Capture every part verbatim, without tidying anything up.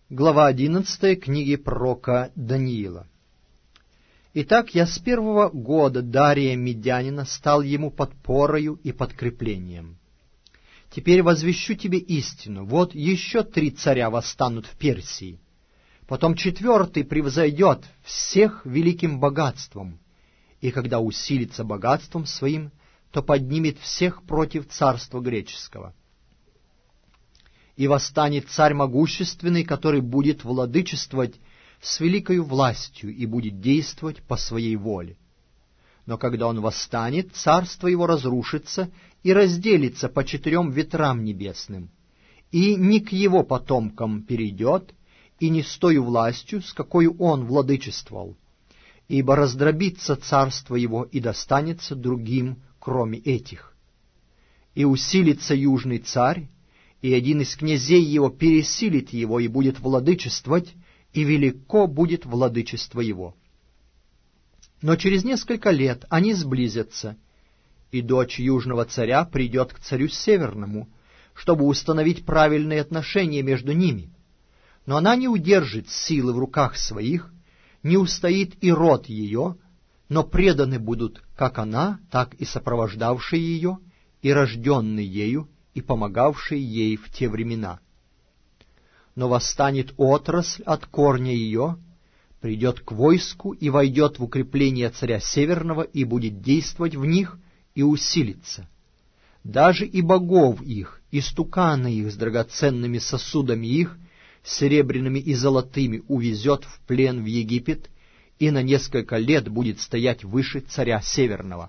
Глава одиннадцатая книги пророка Даниила. Итак, я с первого года Дария Медянина стал ему подпорою и подкреплением. Теперь возвещу тебе истину. Вот еще три царя восстанут в Персии. Потом четвертый превзойдет всех великим богатством, и когда усилится богатством своим, то поднимет всех против царства греческого. И восстанет царь могущественный, который будет владычествовать с великою властью и будет действовать по своей воле. Но когда он восстанет, царство его разрушится и разделится по четырем ветрам небесным, и не к его потомкам перейдет, и не с той властью, с какой он владычествовал, ибо раздробится царство его и достанется другим, кроме этих. И усилится южный царь, и один из князей его пересилит его и будет владычествовать, и велико будет владычество его. Но через несколько лет они сблизятся, и дочь южного царя придет к царю северному, чтобы установить правильные отношения между ними. Но она не удержит силы в руках своих, не устоит и род ее, но преданы будут как она, так и сопровождавшие ее, и рожденные ею, и помогавшие ей в те времена. Но восстанет отрасль от корня ее, придет к войску и войдет в укрепление царя Северного и будет действовать в них и усилиться. Даже и богов их, и стуканы их с драгоценными сосудами их, серебряными и золотыми, увезет в плен в Египет и на несколько лет будет стоять выше царя Северного.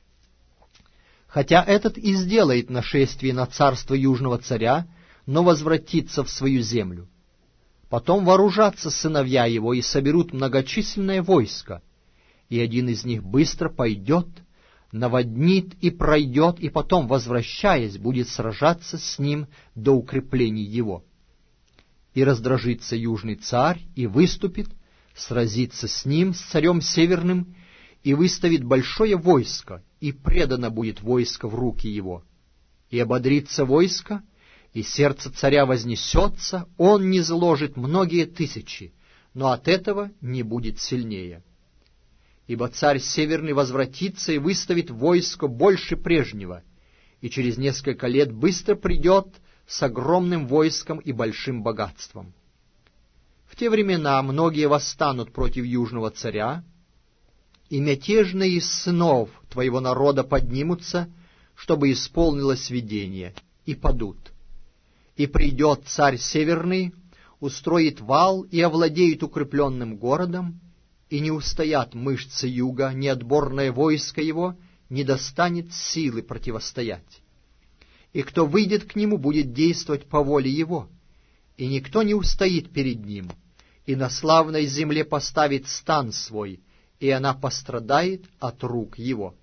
Хотя этот и сделает нашествие на царство южного царя, но возвратится в свою землю. Потом вооружатся сыновья его и соберут многочисленное войско, и один из них быстро пойдет, наводнит и пройдет, и потом, возвращаясь, будет сражаться с ним до укреплений его. И раздражится южный царь, и выступит, сразится с ним, с царем северным, и выставит большое войско, и предано будет войско в руки его. И ободрится войско, и сердце царя вознесется, он низложит многие тысячи, но от этого не будет сильнее. Ибо царь северный возвратится и выставит войско больше прежнего, и через несколько лет быстро придет с огромным войском и большим богатством. В те времена многие восстанут против южного царя, и мятежные из сынов твоего народа поднимутся, чтобы исполнилось видение, и падут. И придет царь северный, устроит вал и овладеет укрепленным городом, и не устоят мышцы юга, ни отборное войско его не достанет силы противостоять. И кто выйдет к нему, будет действовать по воле его, и никто не устоит перед ним, и на славной земле поставит стан свой, и она пострадает от рук его.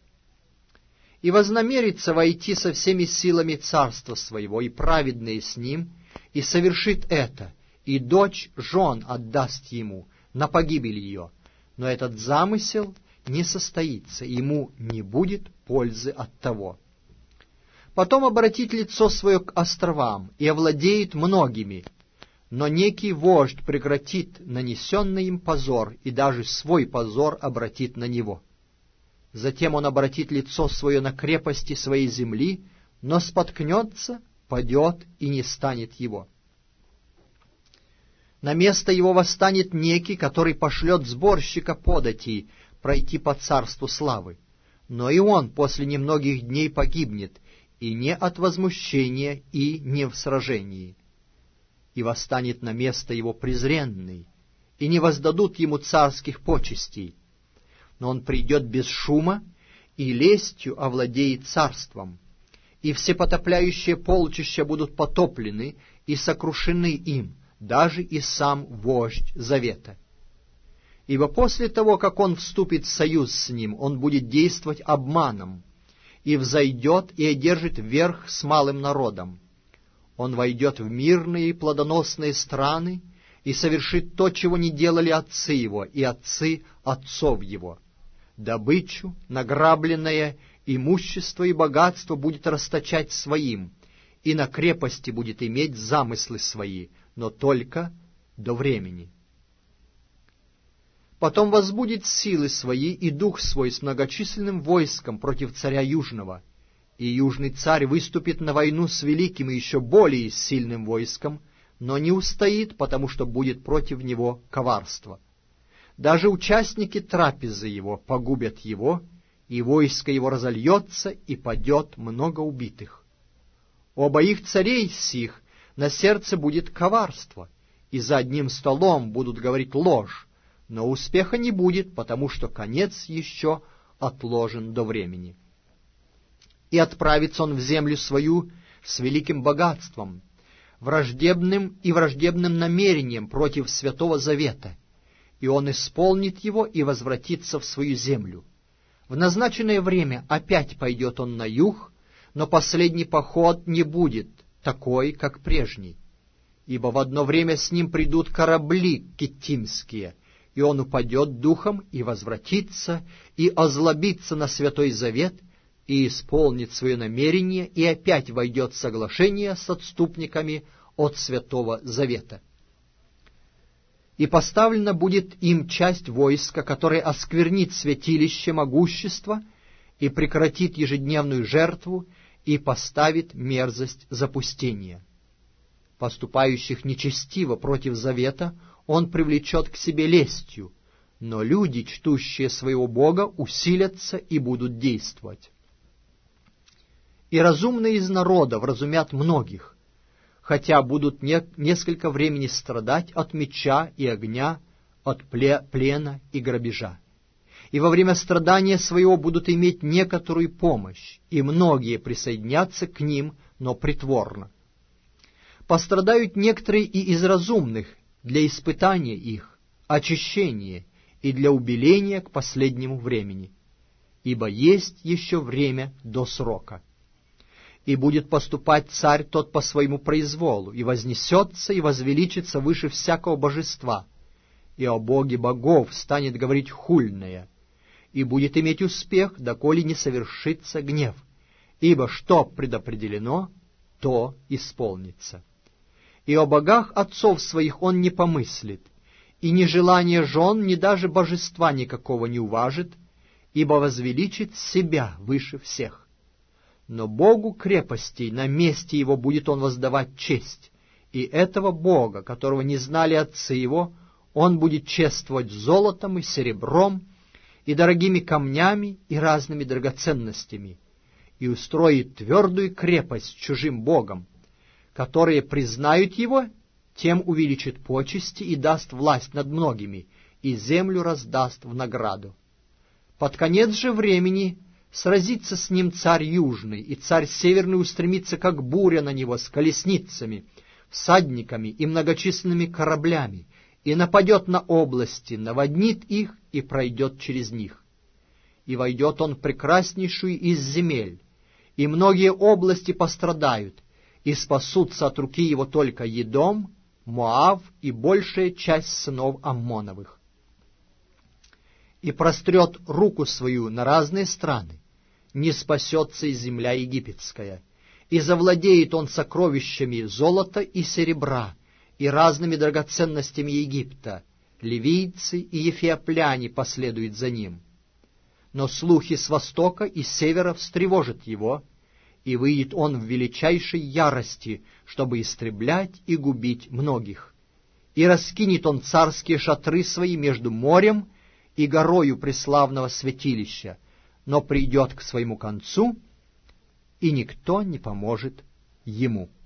И вознамерится войти со всеми силами царства своего, и праведные с ним, и совершит это, и дочь жен отдаст ему на погибель ее. Но этот замысел не состоится, ему не будет пользы от того. Потом обратит лицо свое к островам и овладеет многими, но некий вождь прекратит нанесенный им позор и даже свой позор обратит на него. Затем он обратит лицо свое на крепости своей земли, но споткнется, падет и не станет его. На место его восстанет некий, который пошлет сборщика податей пройти по царству славы. Но и он после немногих дней погибнет, и не от возмущения, и не в сражении. И восстанет на место его презренный, и не воздадут ему царских почестей. Но он придет без шума, и лестью овладеет царством, и все потопляющие полчища будут потоплены и сокрушены им, даже и сам вождь завета. Ибо после того, как он вступит в союз с ним, он будет действовать обманом, и взойдет и одержит верх с малым народом. Он войдет в мирные и плодоносные страны и совершит то, чего не делали отцы его и отцы отцов его. Добычу, награбленное, имущество и богатство будет расточать своим, и на крепости будет иметь замыслы свои, но только до времени. Потом возбудит силы свои и дух свой с многочисленным войском против царя Южного, и Южный царь выступит на войну с великим и еще более сильным войском, но не устоит, потому что будет против него коварство. Даже участники трапезы его погубят его, и войско его разольется, и падет много убитых. Оба их царей сих на сердце будет коварство, и за одним столом будут говорить ложь, но успеха не будет, потому что конец еще отложен до времени. И отправится он в землю свою с великим богатством, враждебным и враждебным намерением против Святого Завета, и он исполнит его и возвратится в свою землю. В назначенное время опять пойдет он на юг, но последний поход не будет такой, как прежний, ибо в одно время с ним придут корабли киттимские, и он упадет духом и возвратится, и озлобится на Святой Завет, и исполнит свое намерение, и опять войдет в соглашение с отступниками от Святого Завета. И поставлена будет им часть войска, которая осквернит святилище могущества и прекратит ежедневную жертву и поставит мерзость запустения. Поступающих нечестиво против завета он привлечет к себе лестью, но люди, чтущие своего Бога, усилятся и будут действовать. И разумные из народа вразумят многих, хотя будут не, несколько времени страдать от меча и огня, от пле, плена и грабежа. И во время страдания своего будут иметь некоторую помощь, и многие присоединятся к ним, но притворно. Пострадают некоторые и из разумных для испытания их, очищения и для убеления к последнему времени, ибо есть еще время до срока. И будет поступать царь тот по своему произволу, и вознесется и возвеличится выше всякого божества, и о Боге богов станет говорить хульное, и будет иметь успех, доколе не совершится гнев, ибо что предопределено, то исполнится. И о богах отцов своих он не помыслит, и ни желание жен, ни даже божества никакого не уважит, ибо возвеличит себя выше всех. Но Богу крепостей на месте его будет он воздавать честь, и этого Бога, которого не знали отцы его, он будет чествовать золотом и серебром, и дорогими камнями, и разными драгоценностями, и устроит твердую крепость чужим богам, которые признают его, тем увеличит почести и даст власть над многими, и землю раздаст в награду. Под конец же времени сразится с ним царь Южный, и царь Северный устремится, как буря на него, с колесницами, всадниками и многочисленными кораблями, и нападет на области, наводнит их и пройдет через них. И войдет он в прекраснейшую из земель, и многие области пострадают, и спасутся от руки его только Едом, Моав и большая часть сынов Аммоновых. И прострет руку свою на разные страны, не спасется и земля египетская, и завладеет он сокровищами золота и серебра, и разными драгоценностями Египта, ливийцы и ефиопляне последуют за ним. Но слухи с востока и с севера встревожат его, и выйдет он в величайшей ярости, чтобы истреблять и губить многих. И раскинет он царские шатры свои между морем и горою преславного святилища, но придет к своему концу, и никто не поможет ему.